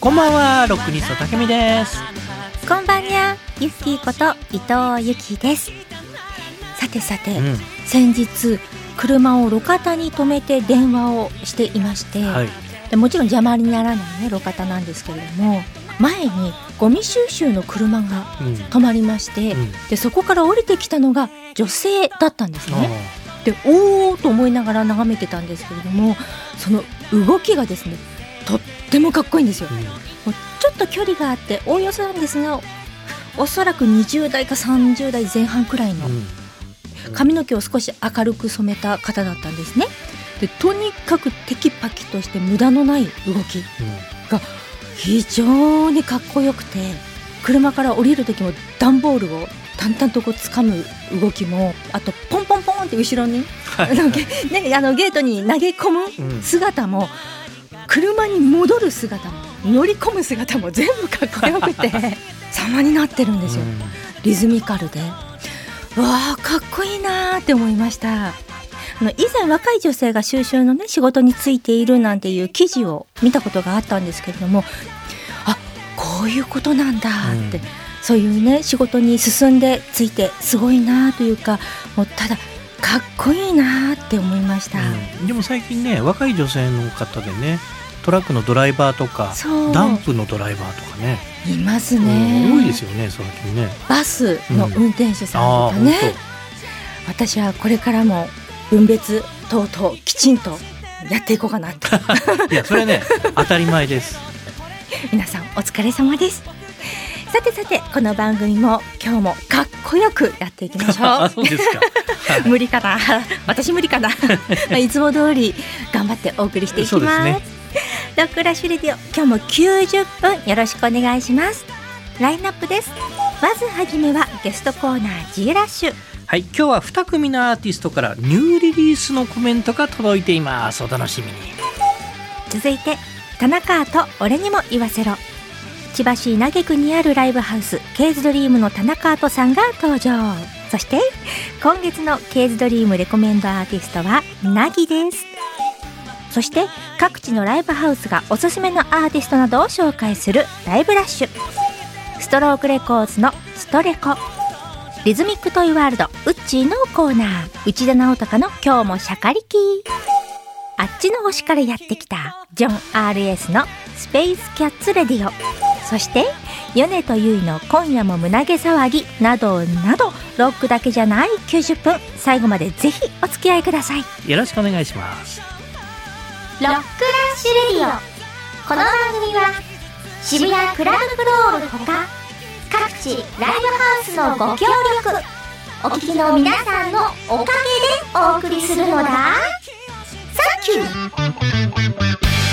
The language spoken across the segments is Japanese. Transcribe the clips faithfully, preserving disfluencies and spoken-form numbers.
こんばんは、ロックニストたけみです。 こんばんにゃ、ゆっきーこと伊藤ゆきです。さてさて、うん、先日車を路肩に止めて電話をしていまして、はい、でもちろん邪魔にならないね路肩なんですけれども、前にゴミ収集の車が止まりまして、うん、でそこから降りてきたのが女性だったんですね。でおーと思いながら眺めてたんですけれども、その動きがですねとってもかっこいいんですよ、うん、もうちょっと距離があっておおよそなんですが、おそらくにじゅう代かさんじゅう代前半くらいの、うん髪の毛を少し明るく染めた方だったんですね。でとにかくテキパキとして無駄のない動きが非常にかっこよくて、車から降りる時も段ボールを淡々とこう掴む動きも、あとポンポンポンって後ろに、はいね、あのゲートに投げ込む姿も、うん、車に戻る姿も乗り込む姿も全部かっこよくて様になってるんですよ、うん、リズミカルでわーかっこいいなーって思いました。あの以前若い女性が収集の、ね、仕事に就いているなんていう記事を見たことがあったんですけれども、あこういうことなんだって、うん、そういうね仕事に進んでついてすごいなというか、もうただかっこいいなって思いました、 うん、でも最近ね若い女性の方でね、トラックのドライバーとかダンプのドライバーとかねいますね、 うん、多いですよね最近ね。 バスの運転手さんとかね、うん、私はこれからも分別等々きちんとやっていこうかなっていやそれね当たり前です皆さんお疲れ様です。さてさて、この番組も今日もかっこよくやっていきましょうあそうですか無理かな私無理かないつも通り頑張ってお送りしていきます。そうですね、ロックラッシュレディオ、今日もきゅうじゅっぷんよろしくお願いします。ラインナップです。まずはじめはゲストコーナー G ラッシュ。 はい、今日はに組のアーティストからニューリリースのコメントが届いています。お楽しみに。 続いて田中と俺にも言わせろ。千葉市稲毛区にあるライブハウスケーズドリームの田中アートさんが登場。そして今月のケーズドリームレコメンドアーティストはなぎです。そして各地のライブハウスがおすすめのアーティストなどを紹介するライブラッシュ。ストロークレコーズのストレコ。リズミックトイワールドウッチーのコーナー、内田直隆の今日もシャカリキー。あっちの星からやってきたジョン アールエス のスペースキャッツレディオ。そして米とゆいの今夜も胸毛騒ぎなどなど、ロックだけじゃないきゅうじゅっぷん、最後までぜひお付き合いください。 よろしくお願いします。 ロックラッシュレディオ。この番組は渋谷クラブフロールほか各地ライブハウスのご協力、お聞きの皆さんのおかげでお送りするのだ。サンキュー。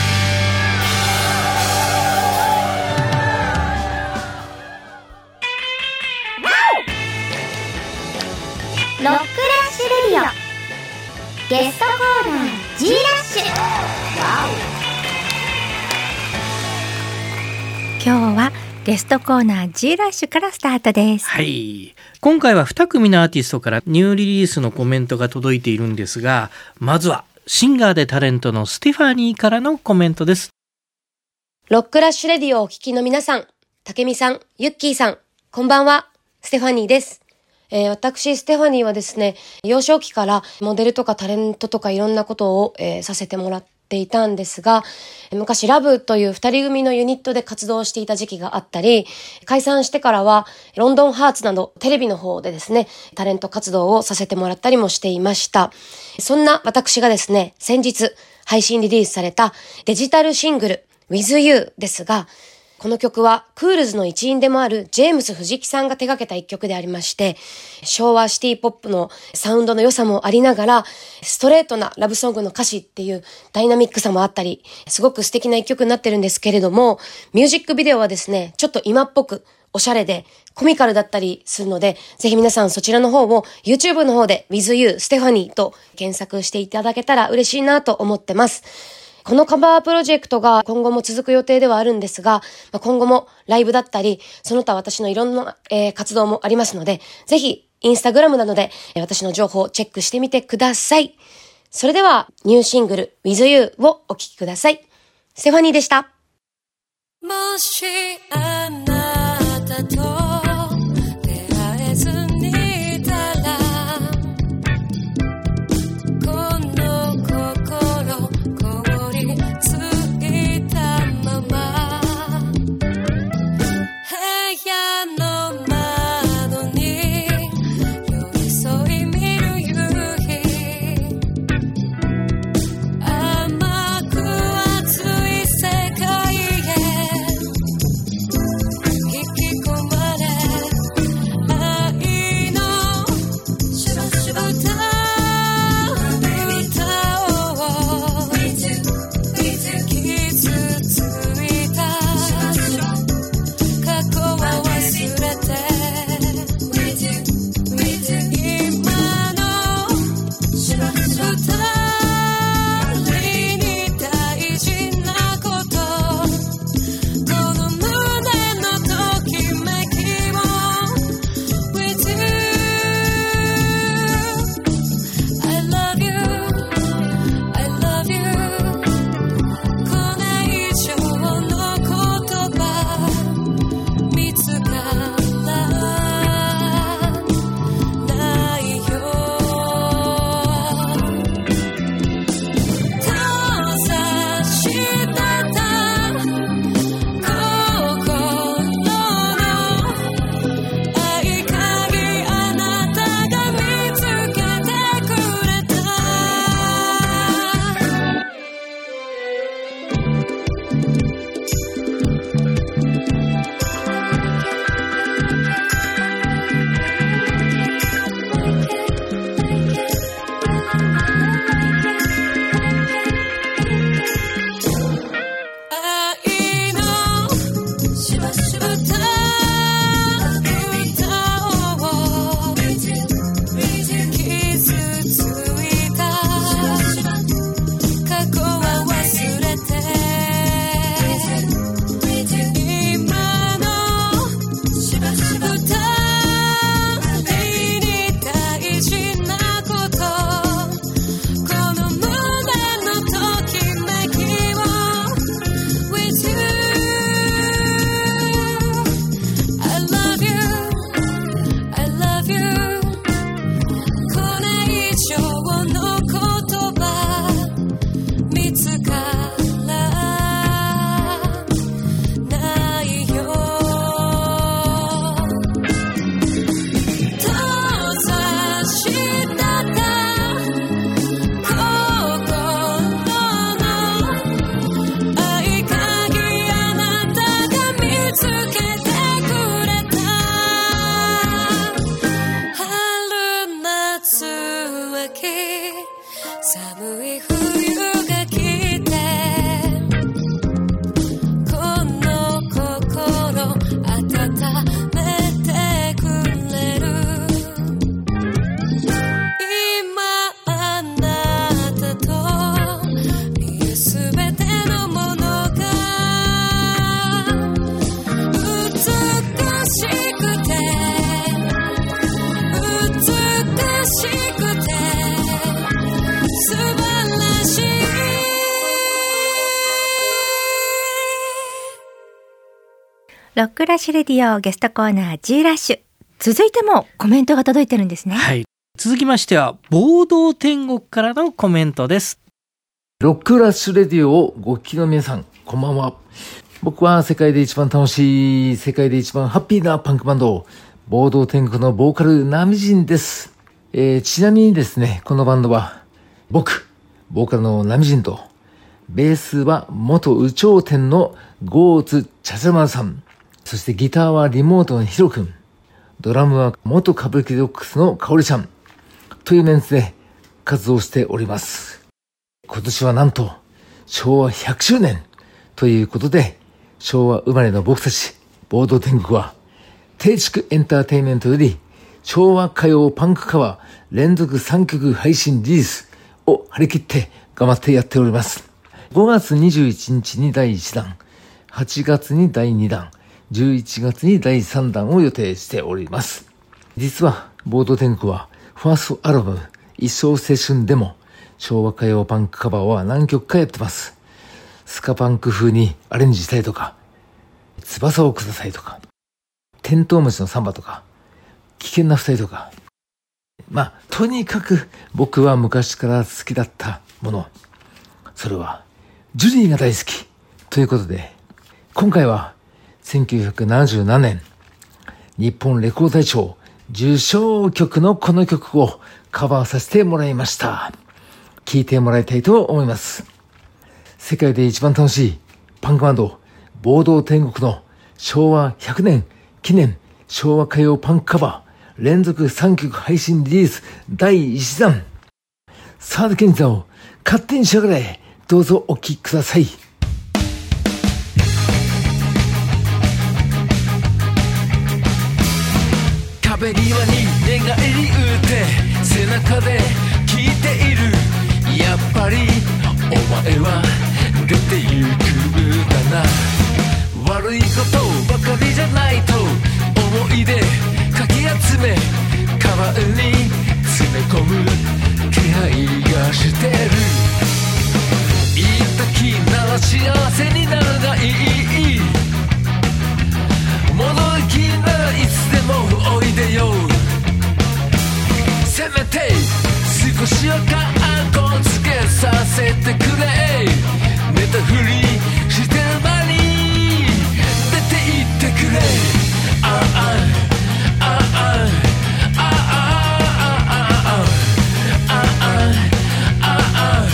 ロックラッシュレディオゲストコーナー G ラッシュ。 今日はゲストコーナー G ラッシュからスタートです。 はい、今回はに組のアーティストからニューリリースのコメントが届いているんですが、まずはシンガーでタレントのステファニーからのコメントです。 ロックラッシュレディオをお聞きの皆さん、たけみさん、ゆっきーさん、こんばんは。ステファニーです。えー、私ステファニーはですね、幼少期からモデルとかタレントとかいろんなことを、えー、させてもらっていたんですが、昔ラブという二人組のユニットで活動していた時期があったり、解散してからはロンドンハーツなどテレビの方でですね、タレント活動をさせてもらったりもしていました。そんな私がですね、先日配信リリースされたデジタルシングル With You ですが、この曲はクールズの一員でもあるジェームス藤木さんが手掛けた一曲でありまして、昭和シティポップのサウンドの良さもありながら、ストレートなラブソングの歌詞っていうダイナミックさもあったり、すごく素敵な一曲になってるんですけれども、ミュージックビデオはですね、ちょっと今っぽくおしゃれでコミカルだったりするので、ぜひ皆さんそちらの方を YouTube の方で With You ステファニーと検索していただけたら嬉しいなと思ってます。このカバープロジェクトが今後も続く予定ではあるんですが、今後もライブだったり、その他私のいろんな、えー、活動もありますので、ぜひインスタグラムなどで私の情報をチェックしてみてください。それではニューシングル With You をお聴きください。ステファニーでした。 もしあなたと出会えずにいたらこの心凍りついたまま部屋の窓に寄り添い見る夕日甘く熱い世界へ引き込まれ愛の歌を傷ついた過去は忘れて今の二人に大事なことこの胸のときめきを With you I love you I love you これ以上の言葉見つからないよ閉ざしてた心の合鍵あなたが見つけてくれた愛の歌を傷ついた過去は忘れて今の二人に大事なことこの胸のときめきを With you I love you I love you これ以上の言葉見つからないよ閉ざしてた心の合鍵あなたが見つけてくれた春夏秋寒い冬が来てこの心温めてくれる今あなたと見えすべてのものが美しくて美しくて素晴らしいロックラッシュレディオゲストコーナー G ラッシュ、続いてもコメントが届いてるんですね。 はい。続きましては、暴動天国からのコメントです。 ロックラッシュレディオをご聞きの皆さん、こんばんは。僕は世界で一番楽しい、世界で一番ハッピーなパンクバンド、暴動天国のボーカル、ナミジンです。えー、ちなみにですね、このバンドは、僕、ボーカルのナミジンと、ベースは元有頂天のゴーツ・チャチャマルさん、そしてギターはリモートのヒロ君、ドラムは元歌舞伎ドックスのカオリちゃん、というメンツで活動しております。今年はなんと、昭和ひゃくしゅうねんということで、昭和生まれの僕たち、暴動天国は、定畜エンターテインメントより、昭和歌謡パンクカバー連続さんきょく配信リリースを張り切って頑張ってやっております。ごがつにじゅういちにちにだいいちだん、はちがつにだいにだん、じゅういちがつにだいさんだんを予定しております。実は、暴動天国は、ファーストアルバム、一生青春でも、昭和歌謡パンクカバーは何曲かやってます。スカパンク風にアレンジしたりとか、 翼をくださいとか、テントウムシのサンバとか、危険な二人とか、まあとにかく僕は昔から好きだったもの、それはジュリーが大好きということで、今回はせんきゅうひゃくななじゅうななねん日本レコード大賞受賞曲のこの曲をカバーさせてもらいました。聴いてもらいたいと思います。世界で一番楽しいパンクバンド暴動天国のしょうわひゃくねん記念昭和歌謡パンクカバー連続さんきょく配信リリースだいいちだん、サードケンザを勝手にしやがれ。どうぞお聴きください。 壁際に寝返り打って背中で聞いている。やっぱりお前は出てゆくんだな。悪いことばかりじゃないと思い出かき集めカバンに詰め込む気配がしてる。いい時なら幸せになるがいい。物置きならいつでもおいでよ。せめて少しはカッコつけさせてくれ。寝たふりしてる間に出て行ってくれ。ああああああああああ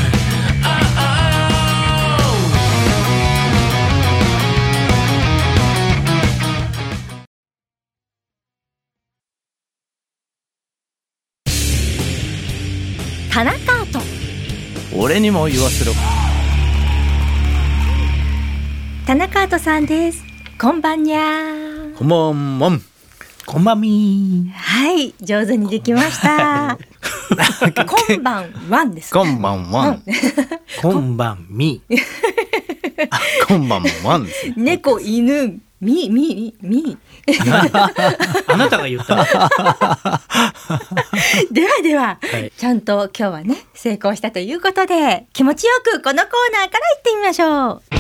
田中アート。 俺にも言わせろ。 田中アートさんです。こんばんにゃー。 こんばんはん。 こんばんみー。 はい、上手にできましたこんばんはんですか。 こんばんはん。 こんばんみー。 こんばんはんですね。 猫犬みみみあなたが言ったの。 ではでは、 はい、 ちゃんと今日はね成功したということで、気持ちよくこのコーナーから行ってみましょう。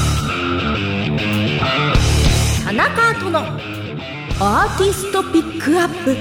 田中とのアーティストピックアップ。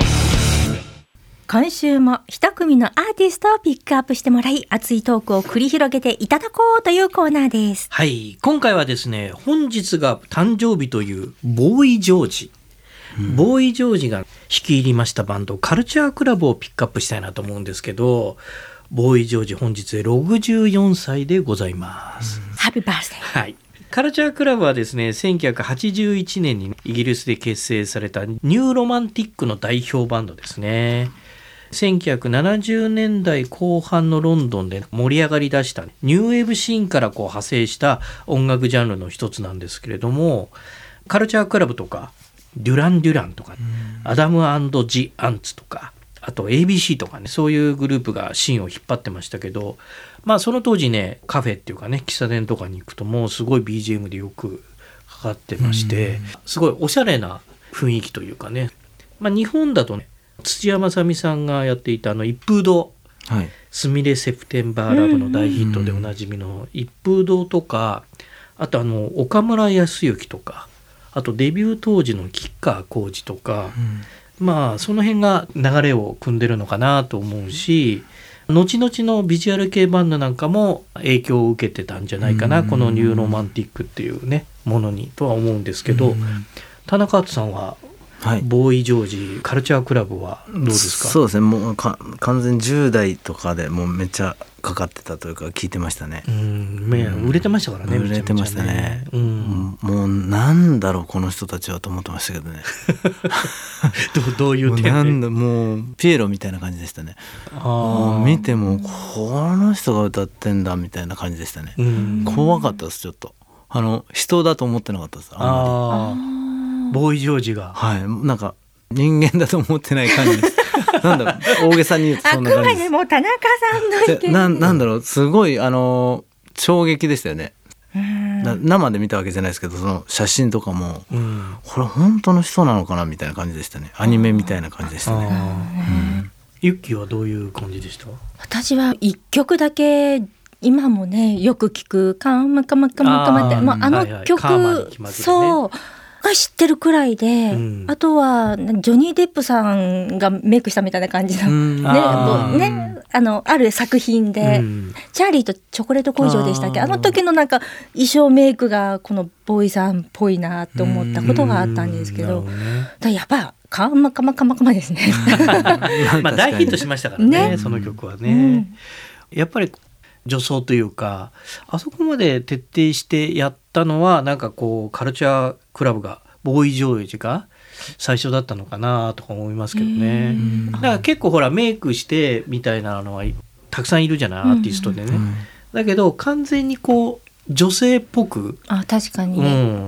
今週も一組のアーティストをピックアップしてもらい、熱いトークを繰り広げていただこうというコーナーです。 はい、今回はですね、本日が誕生日というボーイジョージ、うん、ボーイジョージが率いりましたバンドカルチャークラブをピックアップしたいなと思うんですけど、ボーイジョージ本日でろくじゅうよんさいでございます。 ハッピーバースデー。 はい。カルチャークラブはですね、せんきゅうひゃくはちじゅういちねんにイギリスで結成されたニューロマンティックの代表バンドですね。せんきゅうひゃくななじゅうねんだいこう半のロンドンで盛り上がりだしたニューウェーブシーンからこう派生した音楽ジャンルの一つなんですけれども、カルチャークラブとかデュラン・デュランとか、アダム&ジ・アンツとか、あと エービーシー とかね、そういうグループがシーンを引っ張ってましたけど、まあその当時ね、カフェっていうかね、喫茶店とかに行くともうすごい ビージーエム でよくかかってまして、すごいおしゃれな雰囲気というかね、まあ日本だとね、土屋正美さんがやっていたあの一風堂、はい、スミレセプテンバーラブの大ヒットでおなじみの一風堂とか、あとあの岡村康之とか、あとデビュー当時の吉川晃司とか、うん、まあその辺が流れを組んでるのかなと思うし、後々のビジュアル系バンドなんかも影響を受けてたんじゃないかな、このニューロマンティックっていうねものにとは思うんですけど、田中敦さんははい、ボーイジョージカルチャークラブはどうですか。 そうですね、もうか完全じゅうだいとかでもうめっちゃかかってたというか聞いてましたね。 うん、ね、売れてましたからね。 売れてましたね。 ね、うん、 もうなんだろうこの人たちはと思ってましたけどね。 ど, どういう点で。 もうなんだもうピエロみたいな感じでしたね。あ見てもこの人が歌ってんだみたいな感じでしたね。怖かったです。ちょっとあの人だと思ってなかったです。あんまり。 ボーイジョージが、 はい、なんか人間だと思ってない感じです。なんだろう、大げさに言うとそんな感じです。 あくまでも田中さんの意見な, なんだろうすごいあの衝撃でしたよね。生で見たわけじゃないですけど、その写真とかも、うん、これ本当の人なのかなみたいな感じでしたね。アニメみたいな感じでしたね。うん、 ユッキーはどういう感じでした？ 私はいっきょくだけ今もねよく聞くカムカムカムカムって、あ,、まあ、あの曲、はいはいね、そうが知ってるくらいで、うん、あとはジョニー・デップさんがメイクしたみたいな感じの、うん、ね, あねあのある作品で、うん、チャーリーとチョコレート工場でしたっけ、 あ, あの時のなんか衣装メイクがこのボーイさんっぽいなと思ったことがあったんですけど、うん、だやっぱカマカマカマカマですねまあ大ヒットしましたからね、ねその曲はね、うん、やっぱり女装というかあそこまで徹底してやったのはなんかこうカルチャークラブがボーイジョージが最初だったのかなとか思いますけどね。だから結構ほらメイクしてみたいなのはたくさんいるじゃない、アーティストでね、うん、だけど完全にこう女性っぽくあ確かに、 うん、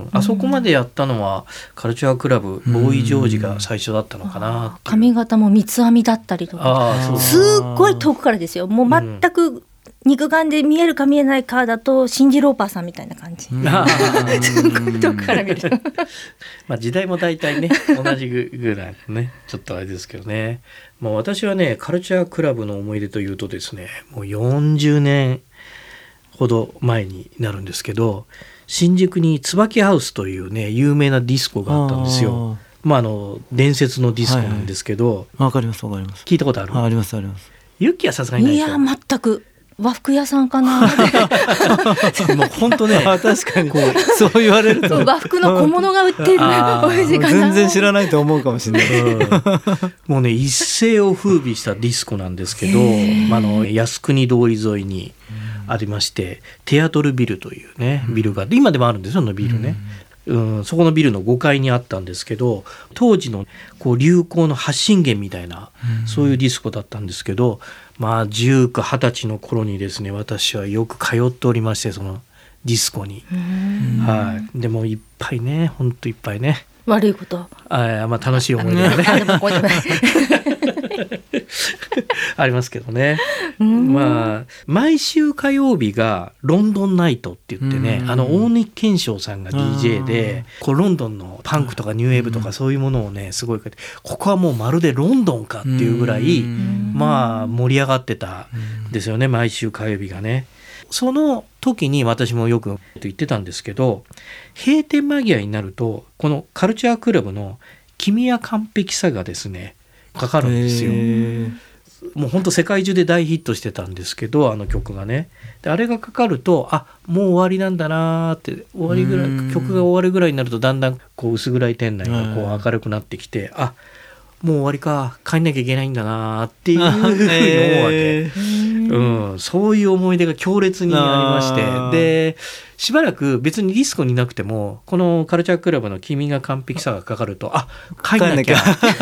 あそこまでやったのはカルチャークラブ、うん、ボーイジョージが最初だったのかなって。 髪型も三つ編みだったりとかすっごい遠くからですよ。もう全く肉眼で見えるか見えないかだとシンジ・ローパーさんみたいな感じ、うん、すごい遠くから見るまあ時代も大体ね同じぐらいねちょっとあれですけどね。もう私はねカルチャークラブの思い出というとですねもうよんじゅうねんほど前になるんですけど、新宿に椿ハウスというね有名なディスコがあったんですよ。まああの伝説のディスコなんですけど、はいはい、 わかりますわかります。 聞いたことある？ あ、ありますあります。 ユッキーはさすがにないでしょ。 いや全く和服屋さんかなもう本当ね確かにこうそう言われると和服の小物が売ってるお店かな。 全然知らないと思うかもしれない、うん、 もうね一世を風靡したディスコなんですけど、まあ、の靖国通り沿いにありまして、テアトルビルというねビルが今でもあるんですよ、そのビルね、うん、そこのビルのごかいにあったんですけど、当時のこう流行の発信源みたいな、うん、そういうディスコだったんですけど、まあじゅうきゅう、はたちの頃にですね私はよく通っておりまして、そのディスコに、はい、でもいっぱいねほんといっぱいね悪いことあ、まあ、楽しい思い出がねありますけどね、まあ、毎週火曜日がロンドンナイトって言ってね、あの大貫健章さんが ディージェー でこうロンドンのパンクとかニューウェーブとかそういうものをねすごいここはもうまるでロンドンかっていうぐらいまあ盛り上がってたんですよね、毎週火曜日がね。その時に私もよく言ってたんですけど、閉店間際になるとこのカルチャークラブの君は完璧さがですねかかるんですよ。もう本当世界中で大ヒットしてたんですけど、あの曲がね、であれがかかるとあもう終わりなんだなって、終わりぐらい曲が終わるぐらいになるとだんだんこう薄暗い店内がこう明るくなってきて、あもう終わりか帰んなきゃいけないんだなっていうふうに思うわけ、うん、そういう思い出が強烈にありまして、でしばらく別にディスコになくてもこのカルチャークラブの君が完璧さがかかるとあ帰んなきゃ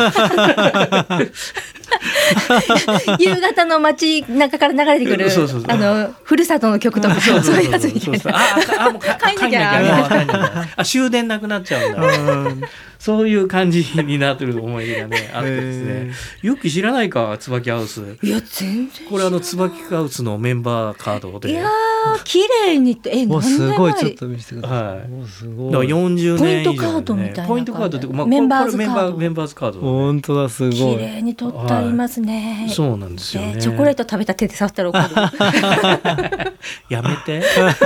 夕方の街中から流れてくるそうそうそうあのふるさとの曲とかそういうやつみたいな、ああもう帰んなきゃあ終電なくなっちゃうんだそういう感じになってる思い出がねあってですね。よく知らないか椿ハウス。 いや全然これあの椿ハウスのメンバーカードで、 いや綺麗にってえ何年前すごいちょっと見せてください、はい、 すごいだからよんじゅうねん以上、ね、 ポイントカードみたいなポイントカードって、まあ、 メンバーズカードメンバー、メンバーズカード、ね、 本当だすごい綺麗に取ってありますね、 はい、そうなんですよね、 えー、チョコレート食べた手で触ったら怒るやめて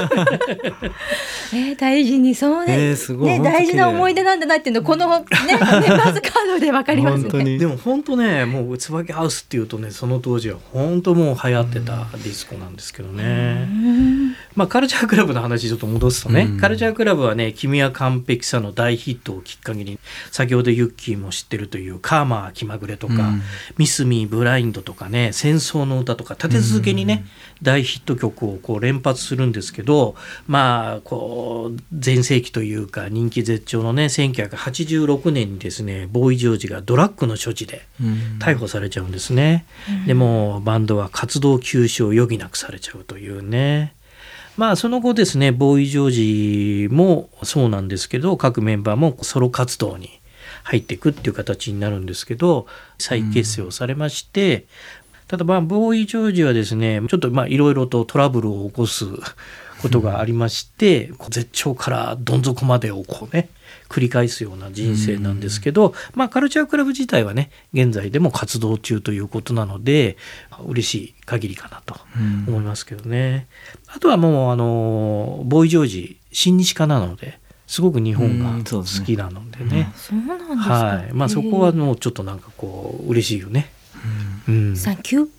えー、大事にそうね、えー、すごいね大事な思い出なんだなっていうのこの、ね、メンバーズカードで分かりますね。 本当にでも本当ねもう椿ハウスっていうとねその当時は本当もう流行ってたディスコなんですけどね。まあカルチャークラブの話ちょっと戻すとね、カルチャークラブはね君は完璧さの大ヒットをきっかけに先ほどユッキーも知ってるというカーマー気まぐれとか、うん、ミスミーブラインドとかね戦争の歌とか立て続けにね、うん、大ヒット曲をこう連発するんですけど、まあこう全盛期というか人気絶頂のねせんきゅうひゃくはちじゅうろくねんにですねボーイジョージがドラッグの所持で逮捕されちゃうんですね、うん、でもバンドは活動休止を余儀なくされちゃうというね。まあその後ですねボーイジョージもそうなんですけど各メンバーもソロ活動に入っていくっていう形になるんですけど再結成をされまして、うん、ただまあボーイジョージはですねちょっとまあいろいろとトラブルを起こすことがありまして、うん、絶頂からどん底までをこうね繰り返すような人生なんですけど、うん、まあカルチャークラブ自体はね現在でも活動中ということなので嬉しい限りかなと思いますけどね、うん、あとはもうあのボーイ・ジョージ親日家なのですごく日本が好きなのでね、 そうなんですか、 はい、まあ、そこはもうちょっとなんかこう嬉しいよね、うんうん、 サンキュー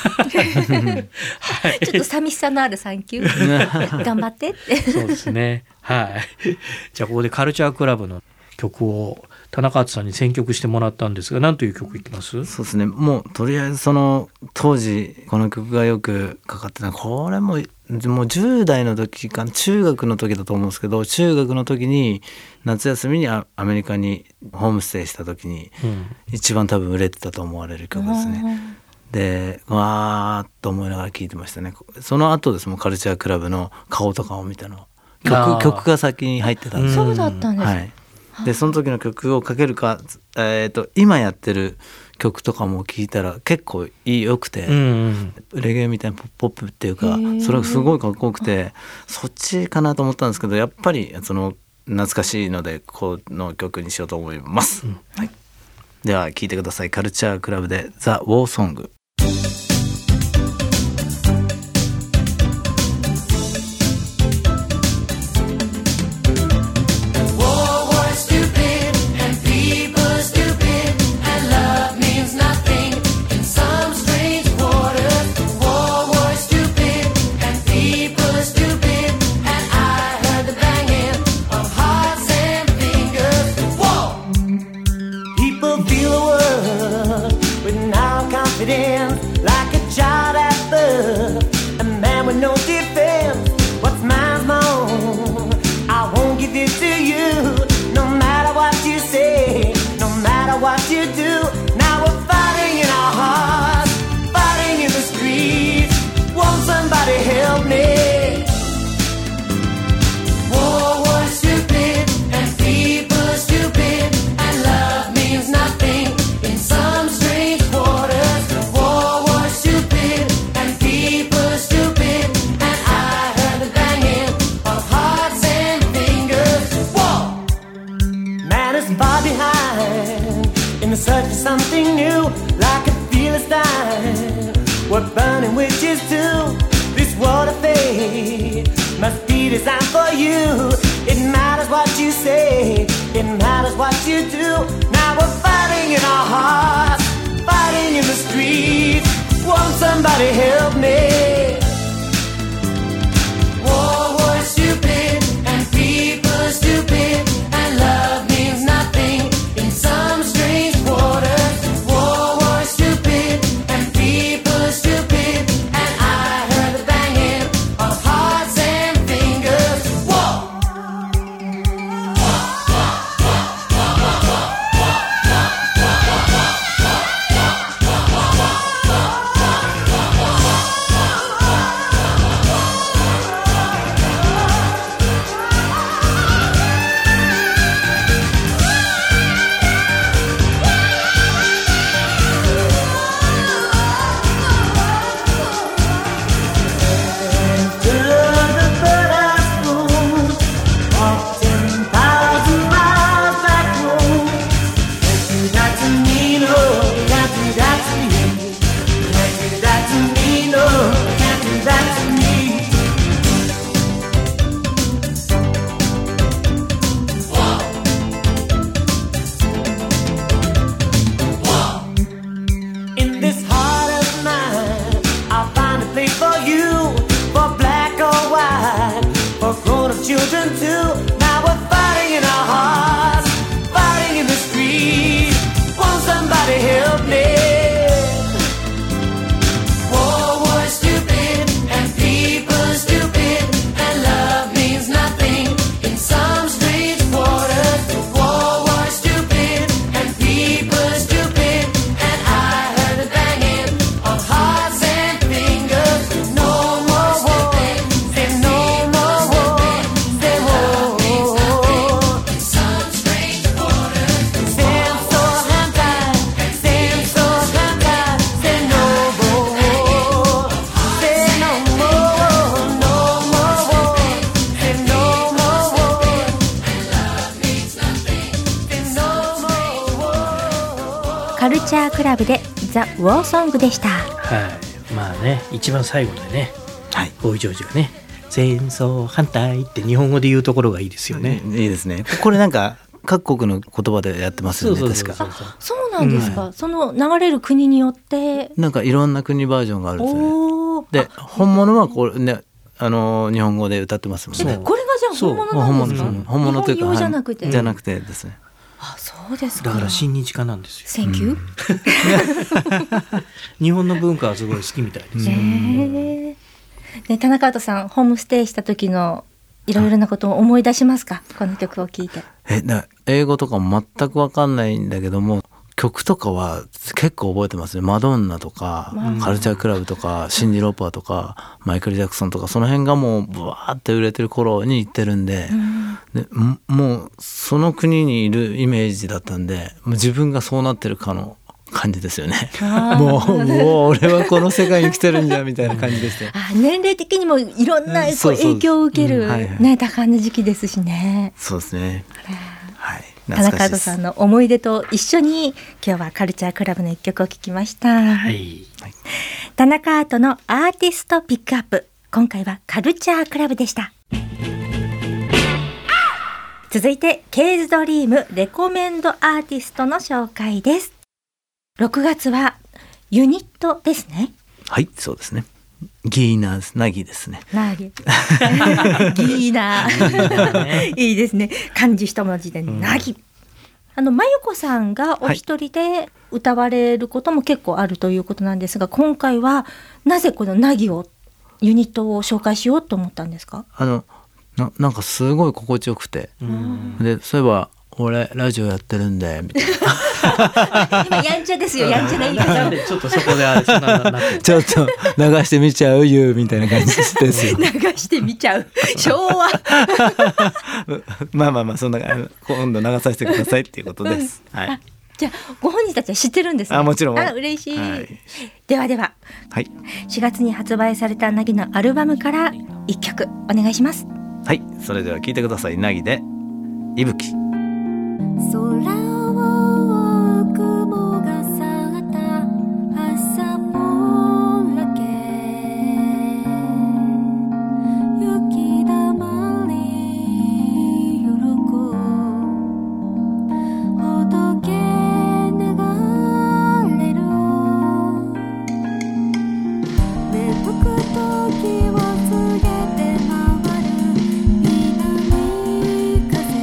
はい、ちょっと寂しさのあるサンキュー頑張ってってそうですね、はい、じゃあここでカルチャークラブの曲を田中敦さんに選曲してもらったんですが、何という曲いきます？ そうですね、もうとりあえずその当時この曲がよくかかってた、これももうじゅう代の時か中学の時だと思うんですけど、中学の時に夏休みにアメリカにホームステイした時に一番多分売れてたと思われる曲ですね、うんでわーっと思いながら聴いてましたね。その後ですもんカルチャークラブの顔とかを見たの、曲曲が先に入ってたんです。 そうだったんです、 はい、でその時の曲をかけるか、えー、と今やってる曲とかも聴いたら結構いいよくて、うんうん、レゲエみたいなポップっていうかそれがすごいかっこよくてそっちかなと思ったんですけど、やっぱりその懐かしいのでこの曲にしようと思います、うんはい、では聴いてください。カルチャークラブでザ・ウォーソング。 カルチャークラブでザ・ウォーソングでした。 はい、まあね、一番最後でね、 はい、 ボーイジョージがね、戦争反対って日本語で言うところがいいですよね。 いいですね。これなんか各国の言葉でやってますよね。 そうそうそうそう。 確か。 そうなんですか、うん、その流れる国によってなんかいろんな国バージョンがあるんですよね。で本物はこれね、あの日本語で歌ってますもんね。 これがじゃあ本物なんですか？ 本物、本物というか日本用じゃなくて、 じゃなくてですね。 あ、そうですか。 だから親日家なんですよ。 センキュー。日本の文化はすごい好きみたいですよ。 ね、田中アートさん、ホームステイした時のいろいろなことを思い出しますか？この曲を聴いて。 えだ英語とかも全く分かんないんだけども、曲とかは結構覚えてますね。マドンナとか、うん、カルチャークラブとか、シンジ・ローパーとか、マイケル・ジャクソンとか、その辺がもうブワーって売れてる頃に行ってるんで、うん、でもうその国にいるイメージだったんで、もう自分がそうなってるかの感じですよね。もうもう俺はこの世界に来てるんじゃみたいな感じですよ。 あ、年齢的にもいろんなこう影響を受ける、うんはいはい、ね、多感な時期ですしね。 そうですね。はい。 田中アートさんの思い出と一緒に今日はカルチャークラブの一曲を聴きました。はい、田中アートのアーティストピックアップ、今回はカルチャークラブでした。続いてケイズドリームレコメンドアーティストの紹介です。ろくがつはユニットですね。 はい、そうですね。ギーナーナギですね。 ナギギーナーいいですね。漢字一文字でナギ、うん、あの真由子さんがお一人で歌われることも結構あるということなんですが、はい、今回はなぜこのナギをユニットを紹介しようと思ったんですか？ あの な, なんかすごい心地よくて、うん、でそういえば俺ラジオやってるんでみたいな今やんちゃですよ、やんちゃな言い方でちょっとそこであれそんななってちょっと流してみちゃうよみたいな感じですよ。 流してみちゃう昭和まあまあまあそんな今度流させてくださいっていうことです、うん、はい。 じゃあご本人たちは知ってるんですね。 あ、もちろん。 あ、嬉しい、はい、ではでは、はい、しがつに発売されたナギのアルバムからいっきょくお願いします。 はい、それでは聴いてください。ナギでいぶき。 空を雲が去った朝もらけ雪だまりよろこほどけ流れる芽吹く時を告げて回る南風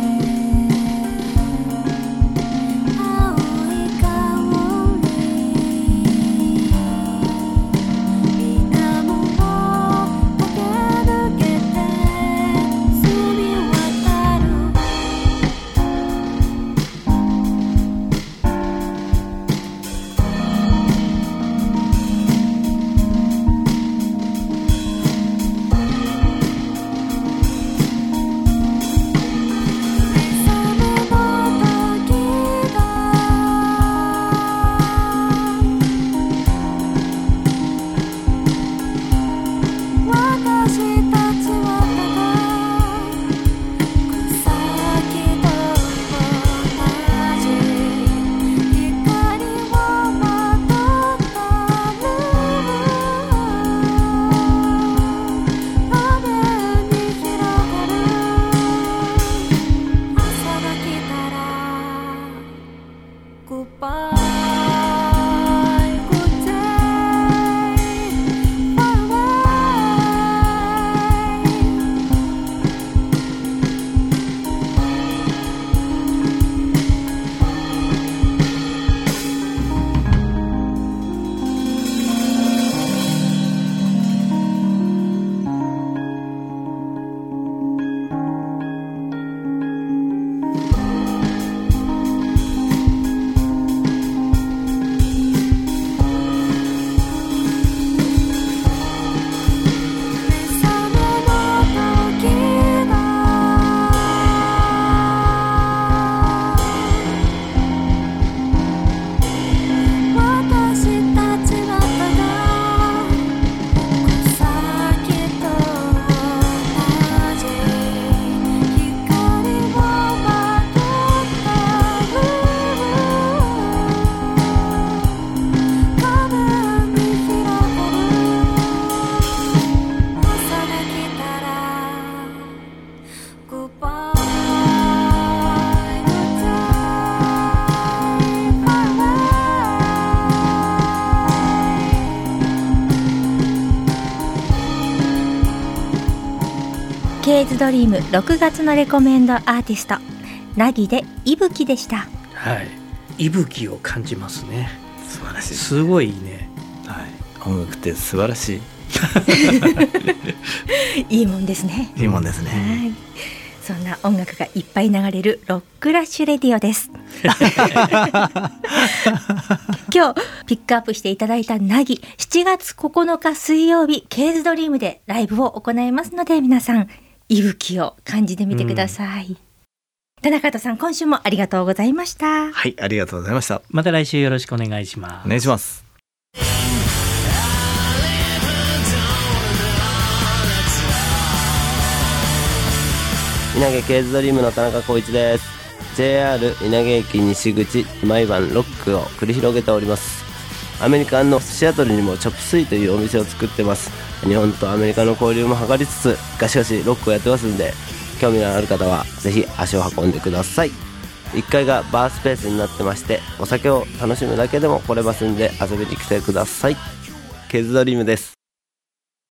ズドリームろくがつのレコメンドアーティスト、なぎでいぶきでした。 はい、息吹を感じますね。 素晴らしい。 すごいね。 はい、音楽って素晴らしいいいもんですね。 いいもんですね。 はい、そんな音楽がいっぱい流れるロックラッシュレディオです。今日ピックアップしていただいたなぎ、しちがつここのか水曜日ケーズドリームでライブを行いますので、皆さん息吹を感じてみてください。うん、田中さん、今週もありがとうございました。 はい、ありがとうございました。 また来週よろしくお願いします。 お願いします。 稲毛ケーズドリームの田中浩一です。 ジェイアール 稲毛駅西口毎晩ロックを繰り広げております。アメリカのシアトルにもチョップスイというお店を作ってます。日本とアメリカの交流も図りつつガシガシロックをやってますんで、興味のある方はぜひ足を運んでください。いっかいがバースペースになってまして、お酒を楽しむだけでも来れますんで遊びに来てください。ケーズドリームです。